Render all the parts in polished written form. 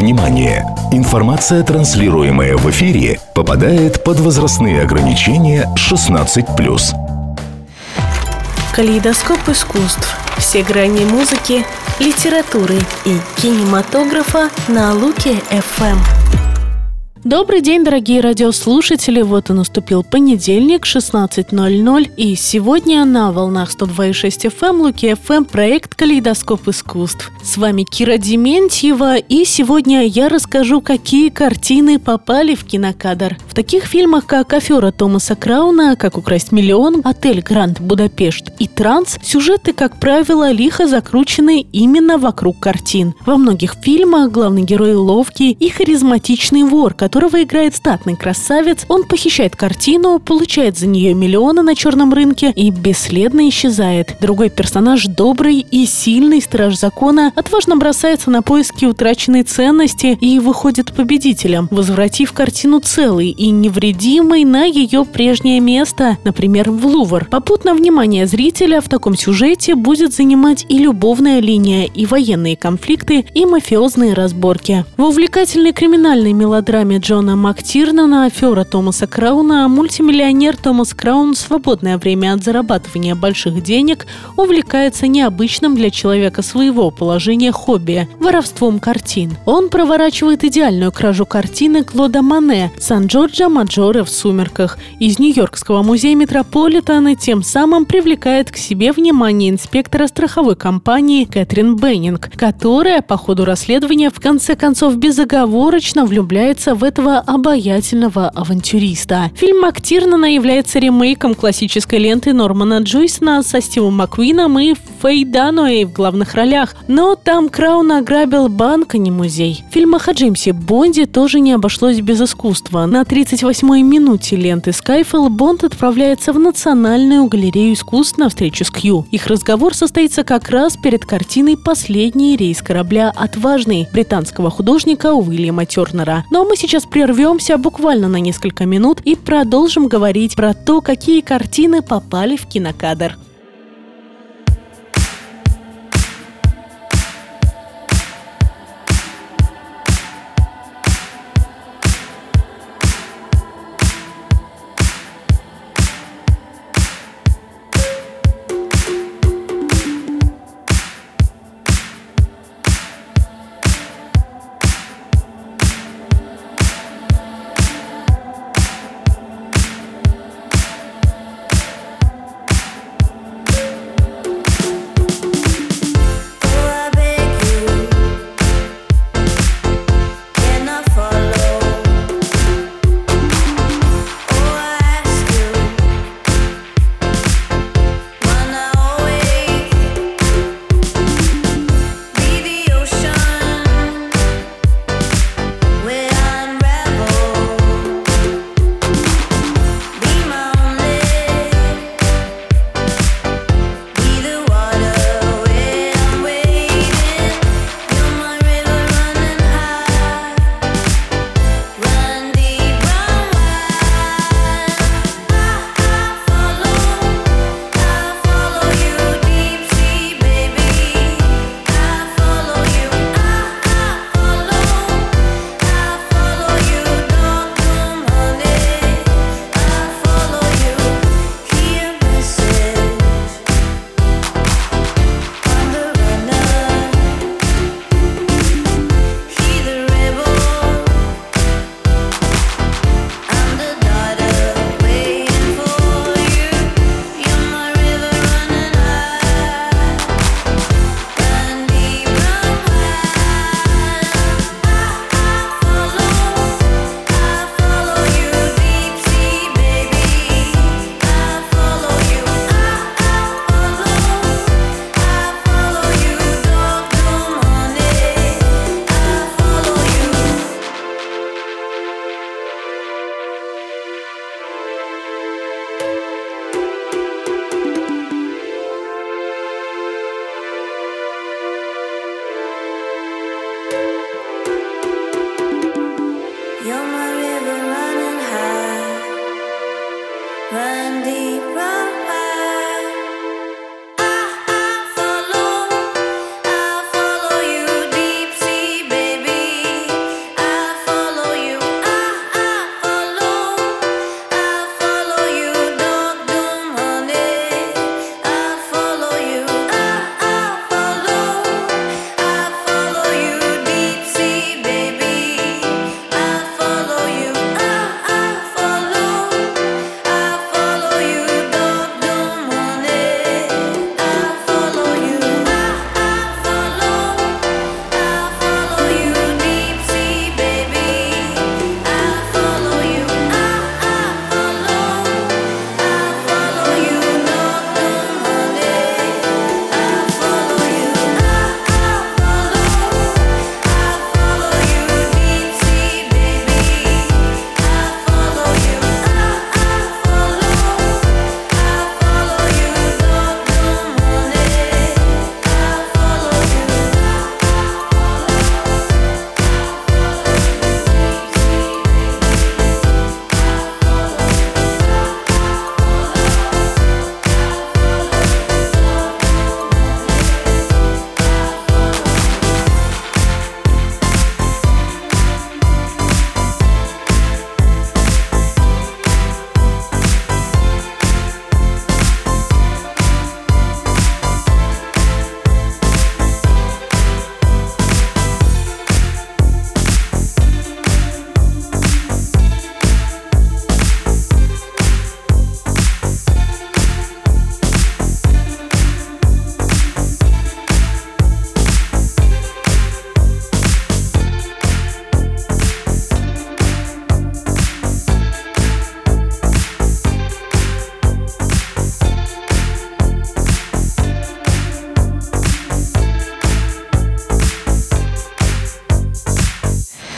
Внимание! Информация, транслируемая в эфире, попадает под возрастные ограничения 16+. Калейдоскоп искусств. Все грани музыки, литературы и кинематографа на Луки-ФМ. Добрый день, дорогие радиослушатели! Вот и наступил понедельник, 16:00, и сегодня на волнах 102,6 FM, Луки-ФМ, проект «Калейдоскоп искусств». С вами Кира Дементьева, и сегодня я расскажу, какие картины попали в кинокадр. В таких фильмах, как «Афера» Томаса Крауна, «Как украсть миллион», «Отель Гранд Будапешт» и «Транс», сюжеты, как правило, лихо закручены именно вокруг картин. Во многих фильмах главный герой ловкий и харизматичный вор, которого играет статный красавец. Он похищает картину, получает за нее миллионы на черном рынке и бесследно исчезает. Другой персонаж, добрый и сильный страж закона, отважно бросается на поиски утраченной ценности и выходит победителем, возвратив картину целой и невредимой на ее прежнее место, например, в Лувр. Попутно внимание зрителя в таком сюжете будет занимать и любовная линия, и военные конфликты, и мафиозные разборки. В увлекательной криминальной мелодраме Джона Мактирнана «Афера» Томаса Крауна мультимиллионер Томас Краун в свободное время от зарабатывания больших денег увлекается необычным для человека своего положения хобби – воровством картин. Он проворачивает идеальную кражу картины Клода Мане «Сан-Джорджо Маджоре в сумерках» из Нью-Йоркского музея Метрополитен, и тем самым привлекает к себе внимание инспектора страховой компании Кэтрин Беннинг, которая по ходу расследования в конце концов безоговорочно влюбляется в этого обаятельного авантюриста. Фильм Мактирнана является ремейком классической ленты Нормана Джойсона со Стивом Маккуином и Фэй Дануэй в главных ролях, но там Краун ограбил банк, а не музей. В фильмах о Джеймсе Бонде тоже не обошлось без искусства. На 38-й минуте ленты Skyfall Бонд отправляется в Национальную галерею искусств на встречу с Кью. Их разговор состоится как раз перед картиной «Последний рейс корабля «Отважный» британского художника Уильяма Тернера. Ну а мы сейчас прервемся буквально на несколько минут и продолжим говорить про то, какие картины попали в кинокадр.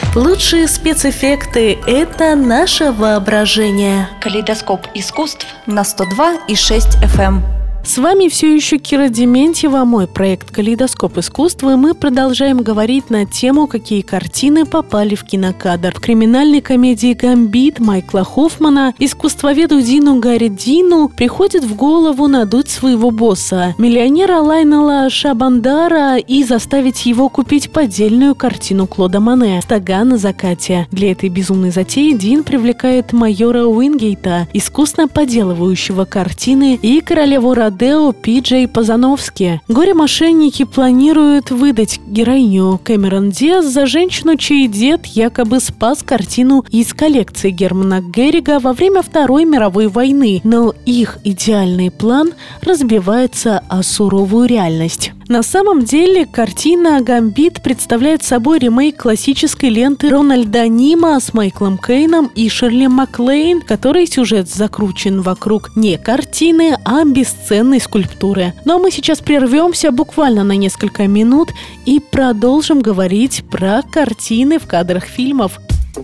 Лучшие спецэффекты – это наше воображение. Калейдоскоп искусств на 102,6 FM. С вами все еще Кира Дементьева, мой проект «Калейдоскоп искусства», и мы продолжаем говорить на тему, какие картины попали в кинокадр. В криминальной комедии «Гамбит» Майкла Хоффмана искусствоведу Дину Гаридину приходит в голову надуть своего босса, миллионера Лайнела Шабандара, и заставить его купить поддельную картину Клода Моне «Стога на закате». Для этой безумной затеи Дин привлекает майора Уингейта, искусно подделывающего картины, и королеву Родео Пи-Джей Позановски. Горе-мошенники планируют выдать героиню Кэмерон Диаз за женщину, чей дед якобы спас картину из коллекции Германа Геррига во время Второй мировой войны, но их идеальный план разбивается о суровую реальность. На самом деле, картина «Гамбит» представляет собой ремейк классической ленты Рональда Нима с Майклом Кейном и Ширли Маклейн, которой сюжет закручен вокруг не картины, а бесценной скульптуры. Ну а мы сейчас прервемся буквально на несколько минут и продолжим говорить про картины в кадрах фильмов.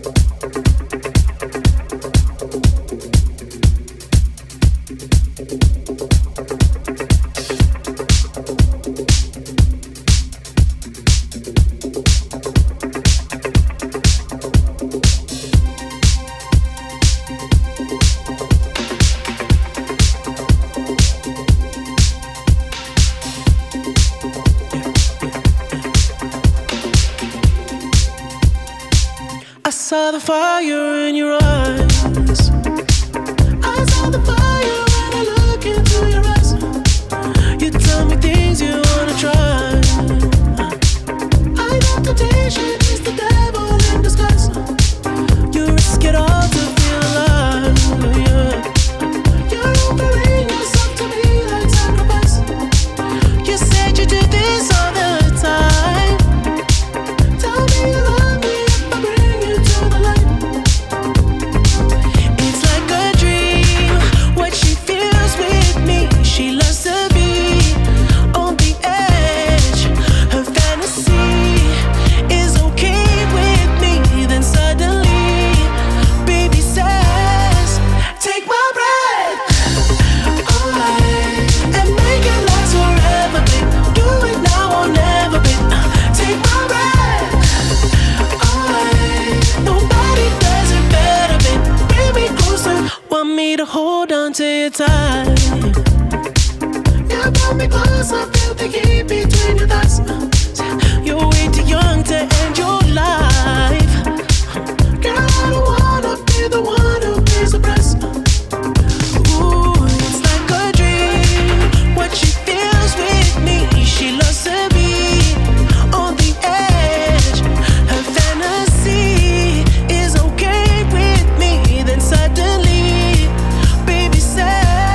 I saw the fire in your eyes. I saw the fire when I look into your eyes. You tell me things you wanna try. I know temptation is the devil in disguise. You risk it all to feel alive. Yeah. You're offering yourself to me like sacrifice. You said you do this all the time. Tell me you love me if I bring you to the light. It's like a dream, what she feels with me. She loves to be on the edge. Her fantasy is okay with me. Then suddenly, baby says, take my breath away and make it last forever, babe. Do it now or never, babe. Take my breath away. Nobody does it better, babe. Bring me closer. Want me to hold on to you tight. You brought me closer, feel the heat between your thighs. You're way too young to end your life. Girl, I don't wanna be the one who pays the price. Ooh, it's like a dream, what she feels with me. She loves to be on the edge. Her fantasy is okay with me. Then suddenly, baby says,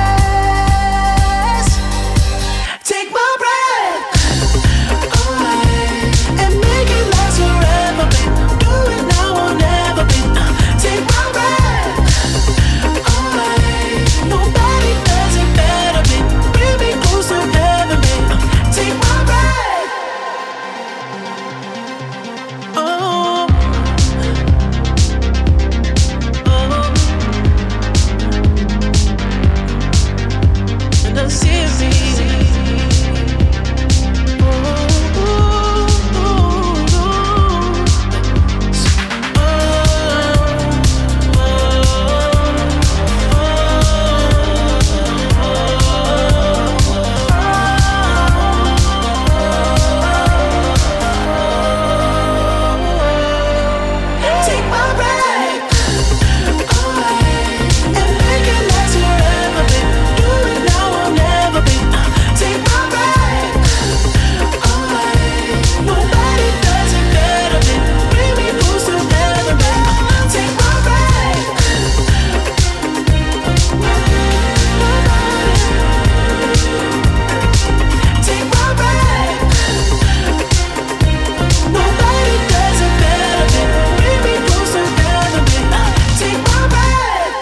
take my breath away and make it last forever, babe. Do it now or never, babe. Take my breath away. Nobody does it better, babe. Bring me closer, heaven, babe. Take my breath. Oh, and I see me. Take my breath away and make it last forever, babe. Do it now or never, babe. Take my breath away. Nobody does it better, babe. Bring me close to heaven, babe. Take my breath. Take my breath. Nobody does it better, babe. Bring me close to heaven, babe. Take my breath.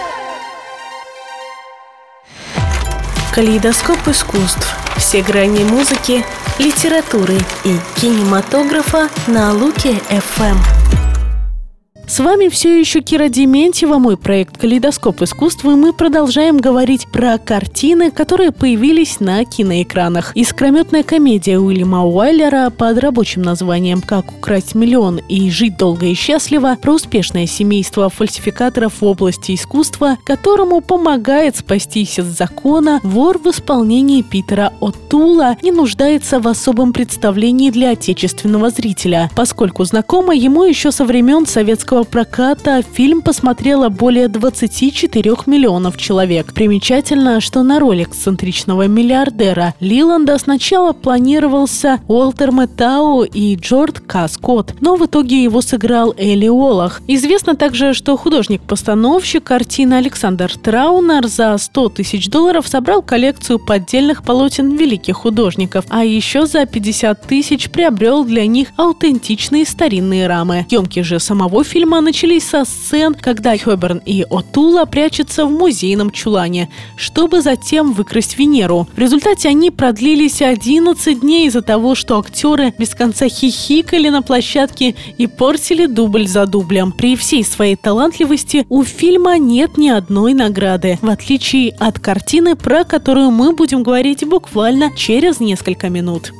Калейдоскоп искусств. Все грани музыки, литературы и кинематографа на Луке FM. С вами все еще Кира Дементьева, мой проект «Калейдоскоп искусства», и мы продолжаем говорить про картины, которые появились на киноэкранах. Искрометная комедия Уильяма Уайлера под рабочим названием «Как украсть миллион и жить долго и счастливо» про успешное семейство фальсификаторов в области искусства, которому помогает спастись от закона вор в исполнении Питера О'Тула, не нуждается в особом представлении для отечественного зрителя. Поскольку знакомо ему еще со времен советского проката, фильм посмотрело более 24 миллионов человек. Примечательно, что на роль эксцентричного миллиардера Лиланда сначала планировался Уолтер Мэттау и Джордж К. Скотт, но в итоге его сыграл Эли Уоллах. Известно также, что художник-постановщик картины Александр Траунер за $100 тысяч собрал коллекцию поддельных полотен великих художников, а еще за 50 тысяч приобрел для них аутентичные старинные рамы. Съемки же самого фильма начались со сцен, когда Хёберн и О'Тула прячутся в музейном чулане, чтобы затем выкрасть Венеру. В результате они продлились 11 дней из-за того, что актеры без конца хихикали на площадке и портили дубль за дублем. При всей своей талантливости у фильма нет ни одной награды, в отличие от картины, про которую мы будем говорить буквально через несколько минут.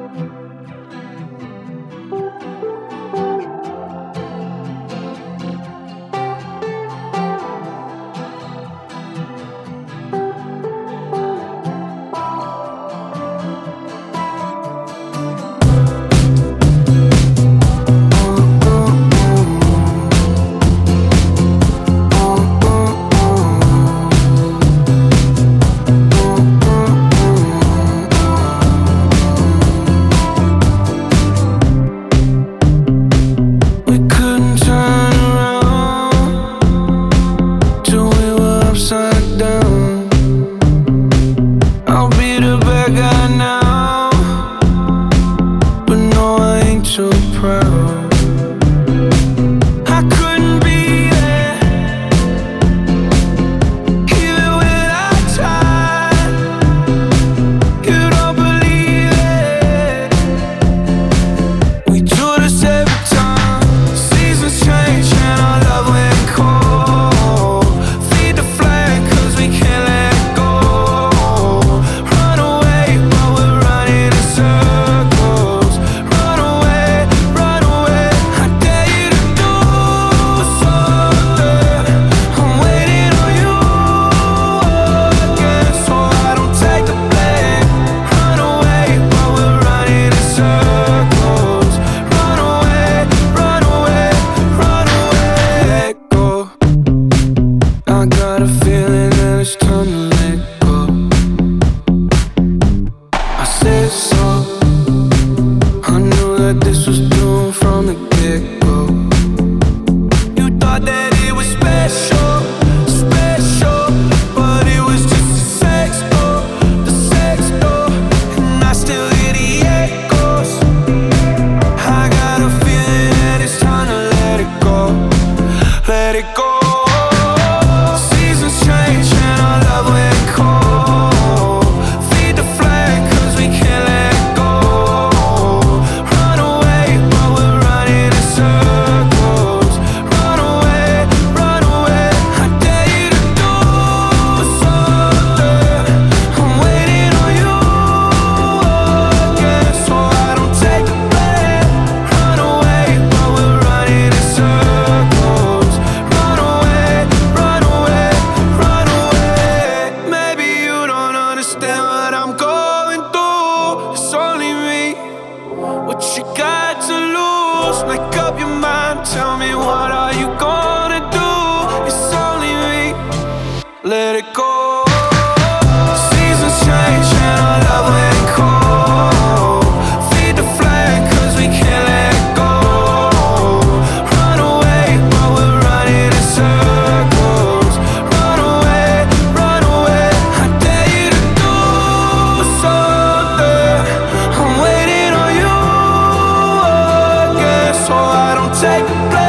Let it go. Seasons change and our love went cold. Feed the flame 'cause we can't let go. Run away while we're running in circles. Run away, I dare you to do something. I'm waiting on you again, so I don't take the blame.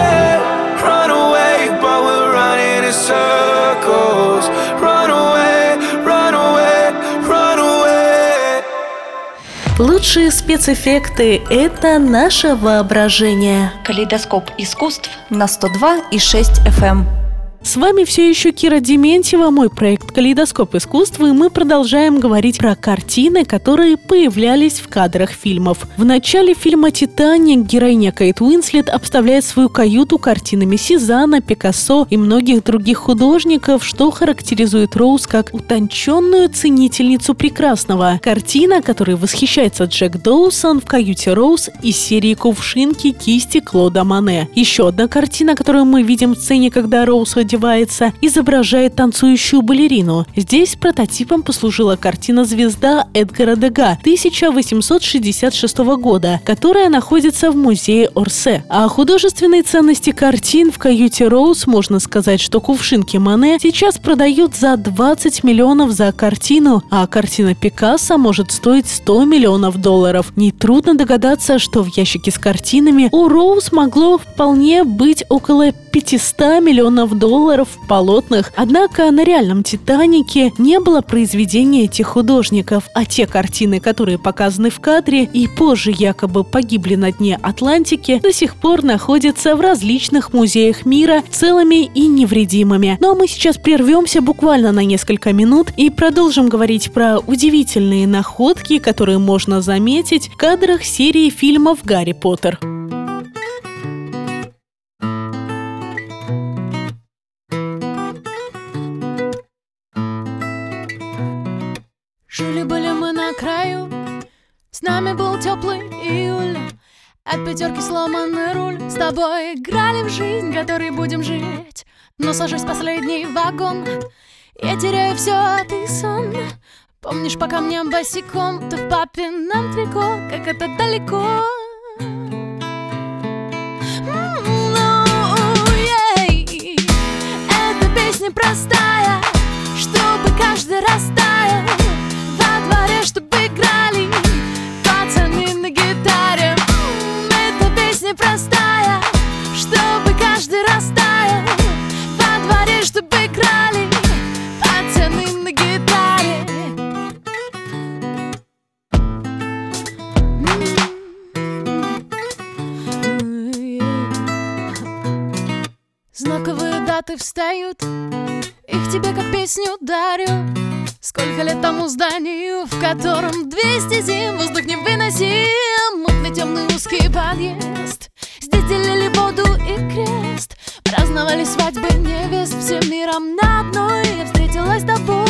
лучшие спецэффекты – это наше воображение. Калейдоскоп искусств на 102,6 FM. С вами все еще Кира Дементьева, мой проект «Калейдоскоп искусства», и мы продолжаем говорить про картины, которые появлялись в кадрах фильмов. В начале фильма «Титаник» героиня Кейт Уинслет обставляет свою каюту картинами Сезанна, Пикассо и многих других художников, что характеризует Роуз как утонченную ценительницу прекрасного. Картина, которой восхищается Джек Доусон в каюте Роуз из серии «Кувшинки» кисти Клода Моне. Еще одна картина, которую мы видим в сцене, когда Роуз одевается, изображает танцующую балерину. Здесь прототипом послужила картина «Звезда» Эдгара Дега 1866 года, которая находится в музее Орсе. О художественной ценности картин в каюте Роуз можно сказать, что «Кувшинки» Моне сейчас продают за 20 миллионов за картину, а картина Пикассо может стоить $100 миллионов. Нетрудно догадаться, что в ящике с картинами у Роуз могло вполне быть около $500 миллионов в полотнах. Однако на реальном «Титанике» не было произведения этих художников, а те картины, которые показаны в кадре и позже якобы погибли на дне Атлантики, до сих пор находятся в различных музеях мира целыми и невредимыми. Ну а мы сейчас прервемся буквально на несколько минут и продолжим говорить про удивительные находки, которые можно заметить в кадрах серии фильмов «Гарри Поттер». Жили-были мы на краю, с нами был теплый июль. От пятерки сломанный руль, с тобой играли в жизнь, которой будем жить. Но сажусь в последний вагон, я теряю все, а ты сон. Помнишь, по камням босиком, ты в папином трико, как это далеко. Эта песня простая, чтобы каждый растаял. Во дворе, чтобы играли пацаны на гитаре. Эта песня простая, чтобы каждый растаял. Во дворе, чтобы играли пацаны на гитаре. Знаковые даты встают, их тебе как песню дарю. Сколько лет тому зданию, в котором 200 зим, воздух невыносим. Мутный темный узкий подъезд, здесь делили воду и крест. Праздновали свадьбы невест, всем миром на одной я встретилась с тобой.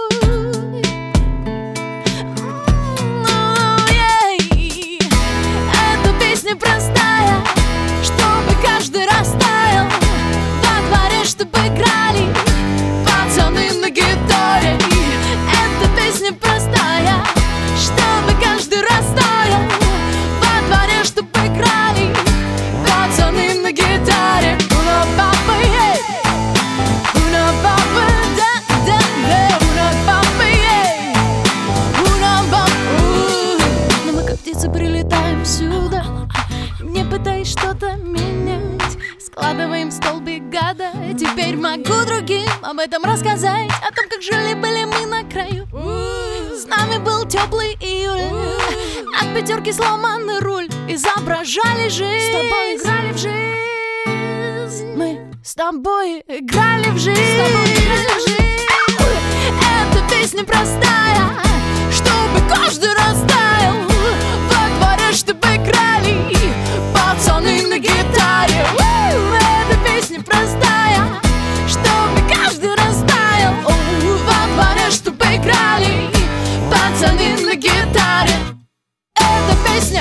Эта песня простая, чтобы каждый растаял. Во дворе, чтобы играли пацаны на гитаре. Песня простая, чтобы каждый растаял. Во дворе, чтобы играли пацаны на гитаре. Уна папа, ей, уна папа, да, да, да, уна папа, ей, уна папа. Но мы как птицы прилетаем сюда, не пытаясь что-то менять. Складываем столбик года, теперь могу другим об этом рассказать. О том, как жили-были мы на краю. С нами был теплый июль, от пятерки сломанный руль. Изображали жизнь, с тобой играли в жизнь. Мы с тобой играли в жизнь. Эта песня простая, чтобы каждый растаял. Во дворе, чтобы играли пацаны на гитаре. Эта песня простая, чтобы каждый растаял. Во дворе, чтобы играли пацаны на гитаре. Эта песня,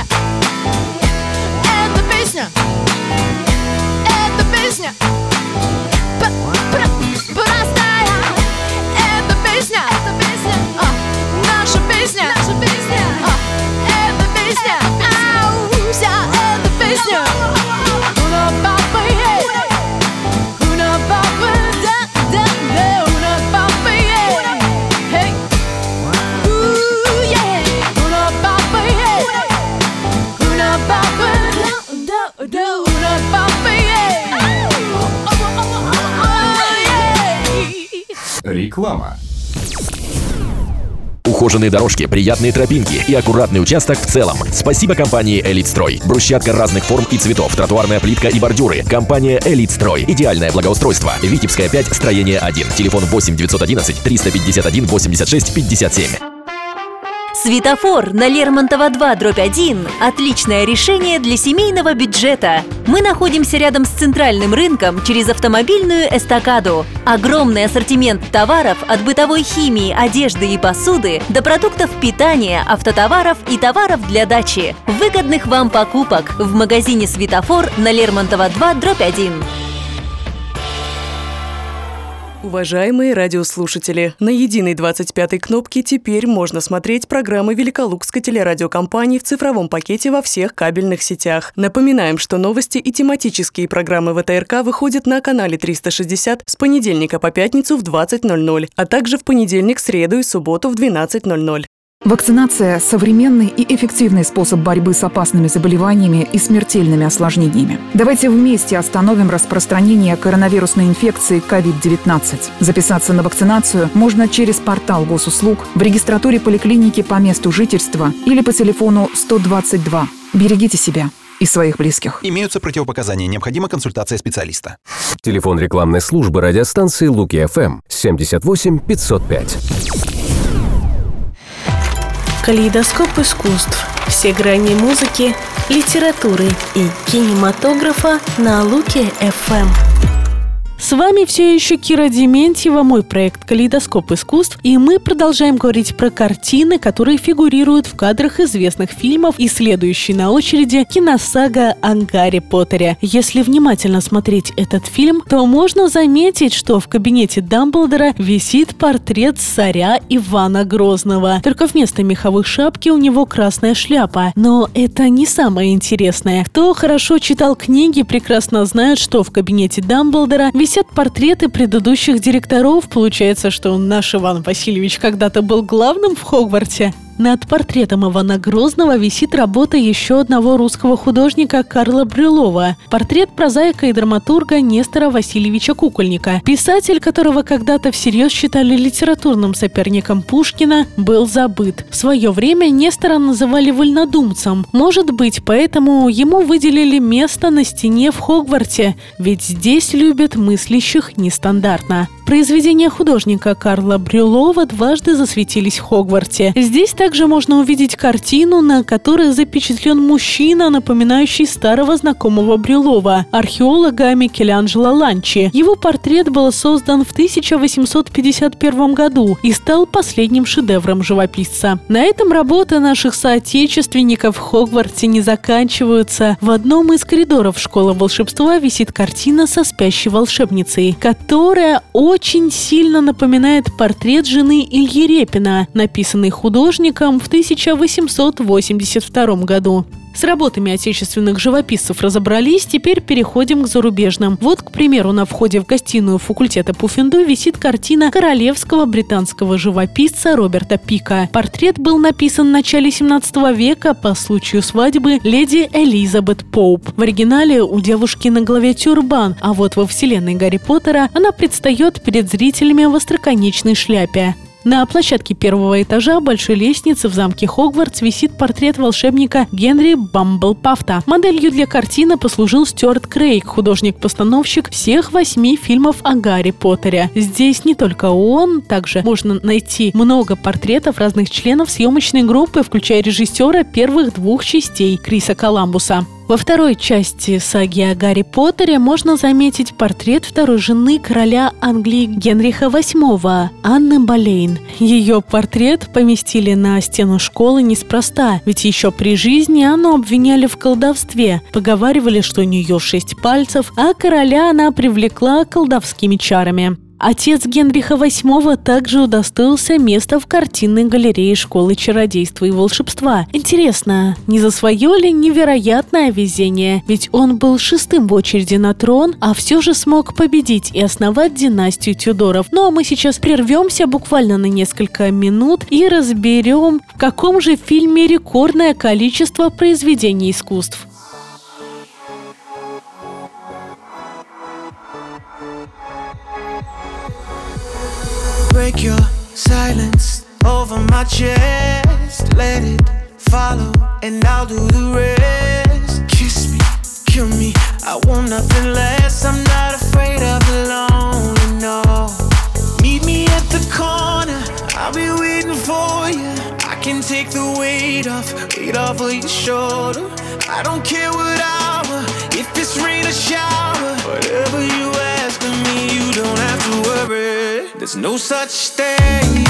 эта песня, эта песня простая. Эта песня, наша песня, наша песня. Эта песня, вся эта песня. Уна папа, ей, уна папа, да, да, да, уна папа, ей, эй, уна папа, ей, уна папа, да, да, уна папа, ей. Реклама. Ухоженные дорожки, приятные тропинки и аккуратный участок в целом. Спасибо компании «Элитстрой». Брусчатка разных форм и цветов, тротуарная плитка и бордюры. Компания «Элитстрой». Идеальное благоустройство. Витебская 5, строение 1. Телефон 8 911 351 86 57. Светофор на Лермонтова 2/1 – отличное решение для семейного бюджета. Мы находимся рядом с центральным рынком через автомобильную эстакаду. Огромный ассортимент товаров от бытовой химии, одежды и посуды до продуктов питания, автотоваров и товаров для дачи. Выгодных вам покупок в магазине «Светофор» на Лермонтова 2/1. Уважаемые радиослушатели, на единой 25-й кнопке теперь можно смотреть программы Великолукской телерадиокомпании в цифровом пакете во всех кабельных сетях. Напоминаем, что новости и тематические программы ВТРК выходят на канале 360 с понедельника по пятницу в 20:00, а также в понедельник, среду и субботу в 12:00. Вакцинация – современный и эффективный способ борьбы с опасными заболеваниями и смертельными осложнениями. Давайте вместе остановим распространение коронавирусной инфекции COVID-19. Записаться на вакцинацию можно через портал госуслуг, в регистратуре поликлиники по месту жительства или по телефону 122. Берегите себя и своих близких. Имеются противопоказания, необходима консультация специалиста. Телефон рекламной службы радиостанции Луки ФМ 78 505. Калейдоскоп искусств. Все грани музыки, литературы и кинематографа на Луки ФМ. С вами все еще Кира Дементьева, мой проект «Калейдоскоп искусств», и мы продолжаем говорить про картины, которые фигурируют в кадрах известных фильмов, и следующей на очереди киносага о Гарри Поттере. Если внимательно смотреть этот фильм, то можно заметить, что в кабинете Дамблдора висит портрет царя Ивана Грозного. Только вместо меховой шапки у него красная шляпа. Но это не самое интересное. Кто хорошо читал книги, прекрасно знает, что в кабинете Дамблдора висят портреты предыдущих директоров. Получается, что наш Иван Васильевич когда-то был главным в Хогвартсе. Над портретом Ивана Грозного висит работа еще одного русского художника Карла Брюлова. Портрет прозаика и драматурга Нестора Васильевича Кукольника. Писатель, которого когда-то всерьез считали литературным соперником Пушкина, был забыт. В свое время Нестора называли вольнодумцем. Может быть, поэтому ему выделили место на стене в Хогвартсе, ведь здесь любят мыслящих нестандартно. Произведения художника Карла Брюлова дважды засветились в Хогвартсе. Здесь также можно увидеть картину, на которой запечатлен мужчина, напоминающий старого знакомого Брюлова, археолога Микеланджело Ланчи. Его портрет был создан в 1851 году и стал последним шедевром живописца. На этом работы наших соотечественников в Хогвартсе не заканчиваются. В одном из коридоров школы волшебства висит картина со спящей волшебницей, которая очень сильно напоминает портрет жены Ильи Репина, написанный художником в 1882 году. С работами отечественных живописцев разобрались, теперь переходим к зарубежным. Вот, к примеру, на входе в гостиную факультета Пуффендуй висит картина королевского британского живописца Роберта Пика. Портрет был написан в начале 17 века по случаю свадьбы леди Элизабет Поуп. В оригинале у девушки на голове тюрбан, а вот во вселенной Гарри Поттера она предстает перед зрителями в остроконечной шляпе. На площадке первого этажа большой лестницы в замке Хогвартс висит портрет волшебника Генри Бамблпафта. Моделью для картины послужил Стюарт Крейг, художник-постановщик всех 8 фильмов о Гарри Поттере. Здесь не только он, также можно найти много портретов разных членов съемочной группы, включая режиссера первых 2 частей Криса Коламбуса. Во второй части саги о Гарри Поттере можно заметить портрет второй жены короля Англии Генриха VIII, Анны Болейн. Ее портрет поместили на стену школы неспроста, ведь еще при жизни Анну обвиняли в колдовстве. Поговаривали, что у нее 6 пальцев, а короля она привлекла колдовскими чарами. Отец Генриха VIII также удостоился места в картинной галерее школы чародейства и волшебства. Интересно, не за свое ли невероятное везение? Ведь он был 6-м в очереди на трон, а все же смог победить и основать династию Тюдоров. Ну а мы сейчас прервемся буквально на несколько минут и разберем, в каком же фильме рекордное количество произведений искусств. Break your silence, over my chest. Let it follow, and I'll do the rest. Kiss me, kill me, I want nothing less. I'm not afraid of the lonely, no. Meet me at the corner, I'll be waiting for you. I can take the weight off of your shoulder. I don't care what hour, if it's rain or shower. Whatever you ask of me, you don't have to worry. There's no such thing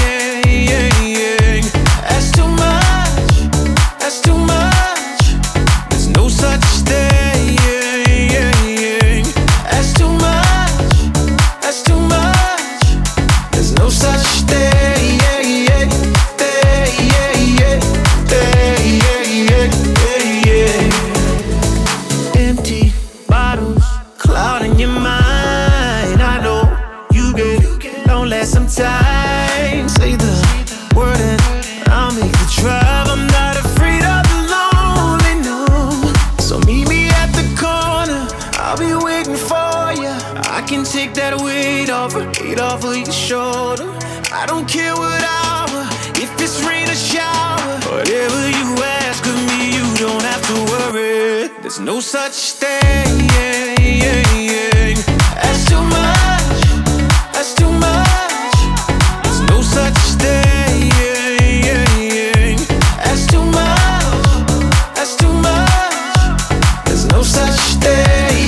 as too much, that's too much. There's no such thing as too much, that's too much. There's no such thing. Empty bottles clouding your mind. I know you get lonely sometimes. Say the word and I'll make the drive. I'm not afraid of the lonely, no. So meet me at the corner, I'll be waiting for you. I can take that weight off of your shoulder. I don't care what hour, if it's rain or shower. Whatever you ask of me, you don't have to worry. There's no such thing as too much, that's too much. There's no such thing as too much, that's too much. There's no such thing.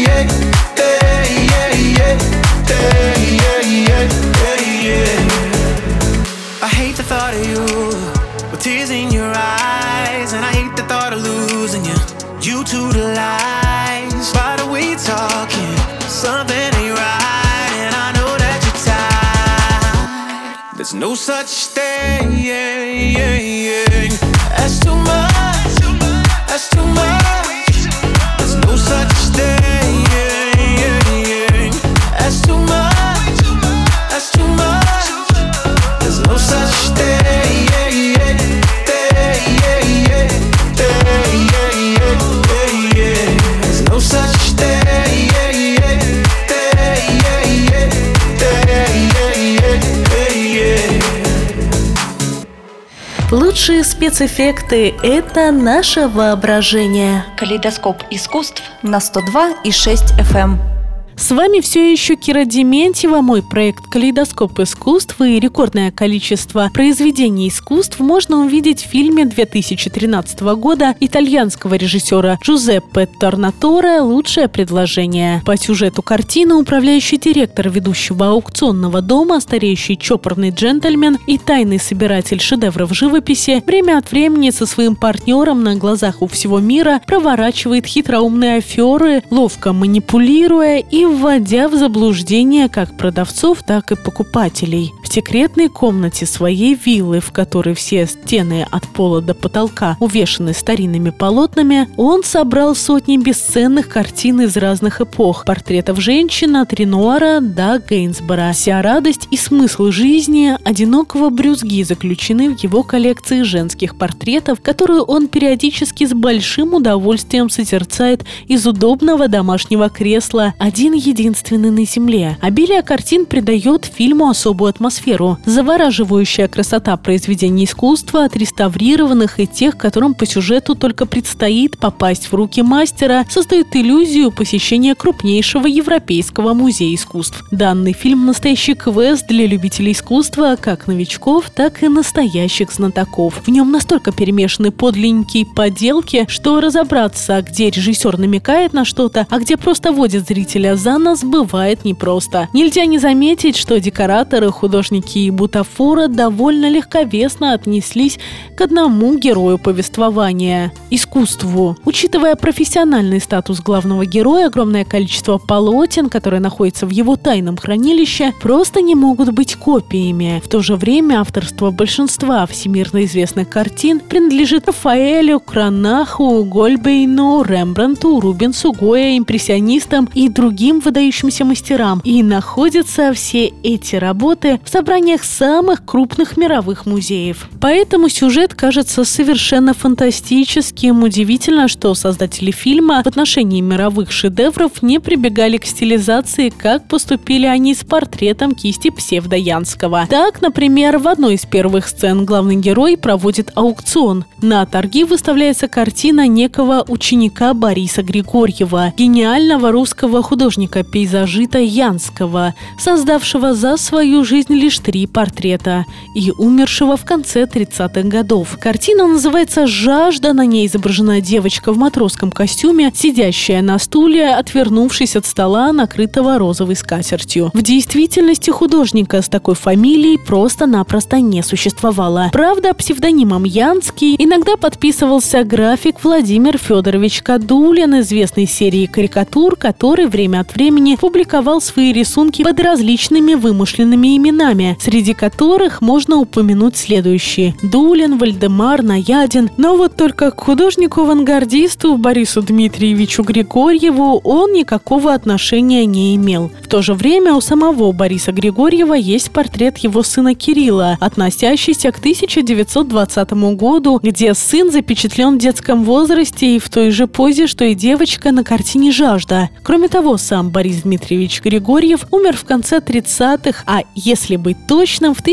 I hate the thought of you with tears in your eyes, and I hate the thought of losing you. You to the lies, by the way you're talking, something ain't right, and I know that you're tired. There's no such thing as too much, that's too much. There's no such thing as too much, that's too much. There's no such thing. There's no such thing. Лучшие спецэффекты – это наше воображение. Калейдоскоп искусств на 102,6 FM. С вами все еще Кира Дементьева. Мой проект «Калейдоскоп искусств» и рекордное количество произведений искусств можно увидеть в фильме 2013 года итальянского режиссера Джузеппе Торнаторе «Лучшее предложение». По сюжету картины управляющий директор ведущего аукционного дома, стареющий чопорный джентльмен и тайный собиратель шедевров живописи время от времени со своим партнером на глазах у всего мира проворачивает хитроумные аферы, ловко манипулируя и вводя в заблуждение как продавцов, так и покупателей. В секретной комнате своей виллы, в которой все стены от пола до потолка увешаны старинными полотнами, он собрал сотни бесценных картин из разных эпох, портретов женщин от Ренуара до Гейнсбора. Вся радость и смысл жизни одинокого брюзги заключены в его коллекции женских портретов, которую он периодически с большим удовольствием созерцает из удобного домашнего кресла, единственный на земле. Обилие картин придает фильму особую атмосферу. Завораживающая красота произведений искусства, отреставрированных и тех, которым по сюжету только предстоит попасть в руки мастера, создает иллюзию посещения крупнейшего европейского музея искусств. Данный фильм – настоящий квест для любителей искусства, как новичков, так и настоящих знатоков. В нем настолько перемешаны подлинники и подделки, что разобраться, где режиссер намекает на что-то, а где просто водит зрителя за нос, бывает непросто. Нельзя не заметить, что декораторы, художники и бутафоры довольно легковесно отнеслись к одному герою повествования – искусству. Учитывая профессиональный статус главного героя, огромное количество полотен, которые находятся в его тайном хранилище, просто не могут быть копиями. В то же время авторство большинства всемирно известных картин принадлежит Рафаэлю, Кранаху, Гольбейну, Рембрандту, Рубенсу, Гойя, импрессионистам и другим другим выдающимся мастерам. И находятся все эти работы в собраниях самых крупных мировых музеев. Поэтому сюжет кажется совершенно фантастическим. Удивительно, что создатели фильма в отношении мировых шедевров не прибегали к стилизации, как поступили они с портретом кисти Псевдоянского. Так, например, в одной из первых сцен главный герой проводит аукцион. На торги выставляется картина некого ученика Бориса Григорьева, гениального русского художника-пейзажиста Янского, создавшего за свою жизнь лишь 3 портрета и умершего в конце 30-х годов. Картина называется «Жажда». На ней изображена девочка в матросском костюме, сидящая на стуле, отвернувшись от стола, накрытого розовой скатертью. В действительности художника с такой фамилией просто-напросто не существовало. Правда, псевдонимом Янский иногда подписывался график Владимир Федорович Кадулин, известной серии карикатур, который время от времени публиковал свои рисунки под различными вымышленными именами, среди которых можно упомянуть следующие: Дулин, Вальдемар, Наядин. Но вот только к художнику-авангардисту Борису Дмитриевичу Григорьеву он никакого отношения не имел. В то же время у самого Бориса Григорьева есть портрет его сына Кирилла, относящийся к 1920 году, где сын запечатлен в детском возрасте и в той же позе, что и девочка на картине «Жажда». Кроме того, сам Борис Дмитриевич Григорьев умер в конце 30-х, а если быть точным, в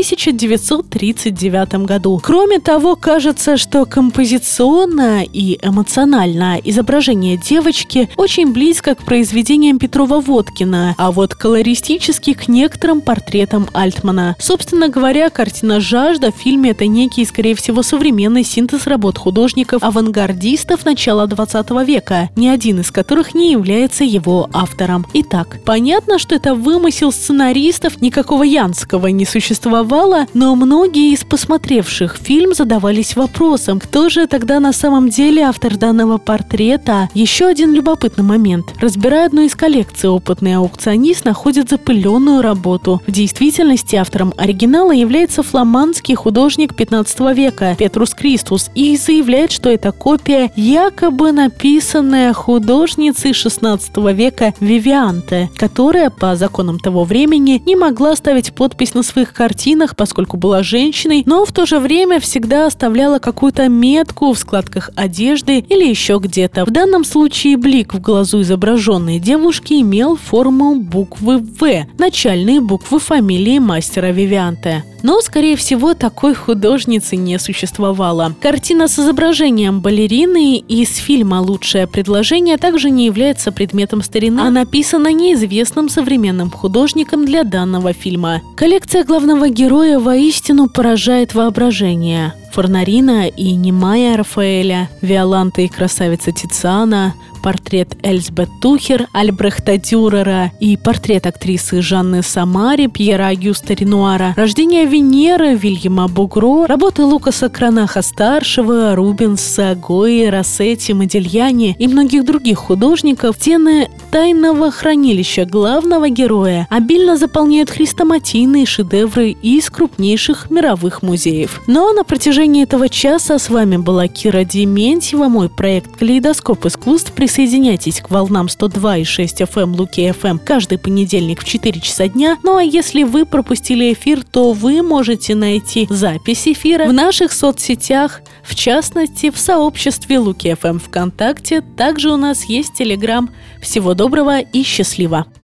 1939 году. Кроме того, кажется, что композиционно и эмоционально изображение девочки очень близко к произведениям Петрова-Водкина, а вот колористически к некоторым портретам Альтмана. Собственно говоря, картина «Жажда» в фильме – это некий, скорее всего, современный синтез работ художников-авангардистов начала 20 века, ни один из которых не является его автором. Итак, понятно, что это вымысел сценаристов, никакого Янского не существовало, но многие из посмотревших фильм задавались вопросом, кто же тогда на самом деле автор данного портрета. Еще один любопытный момент. Разбирая одну из коллекций, опытный аукционист находит запыленную работу. В действительности автором оригинала является фламандский художник 15 века Петрус Кристус и заявляет, что это копия, якобы написанная художницей 16 века Вивианте, которая по законам того времени не могла ставить подпись на своих картинах, поскольку была женщиной, но в то же время всегда оставляла какую-то метку в складках одежды или еще где-то. В данном случае блик в глазу изображенной девушки имел форму буквы «В», начальные буквы фамилии мастера Вивианте. Но, скорее всего, такой художницы не существовало. Картина с изображением балерины из фильма «Лучшее предложение» также не является предметом старины, а написана неизвестным современным художником для данного фильма. Коллекция главного героя воистину поражает воображение. Форнарина и Немая Рафаэля, Виоланта и красавица Тициана, портрет Эльсбет Тухер, Альбрехта Дюрера и портрет актрисы Жанны Самари, Пьера Агюста Ренуара, рождение Венеры Вильяма Бугро, работы Лукаса Кранаха-старшего, Рубенса, Гои, Рассетти, Модильяни и многих других художников, стены тайного хранилища главного героя обильно заполняют хрестоматийные шедевры из крупнейших мировых музеев. Но на протяжении этого часа с вами была Кира Дементьева, мой проект «Калейдоскоп искусств». Присоединяйтесь к волнам 102,6 FM Луки FM каждый понедельник в 4 часа дня. Ну а если вы пропустили эфир, то вы можете найти запись эфира в наших соцсетях, в частности, в сообществе Луки FM ВКонтакте. Также у нас есть Телеграм. Всего доброго и счастливо!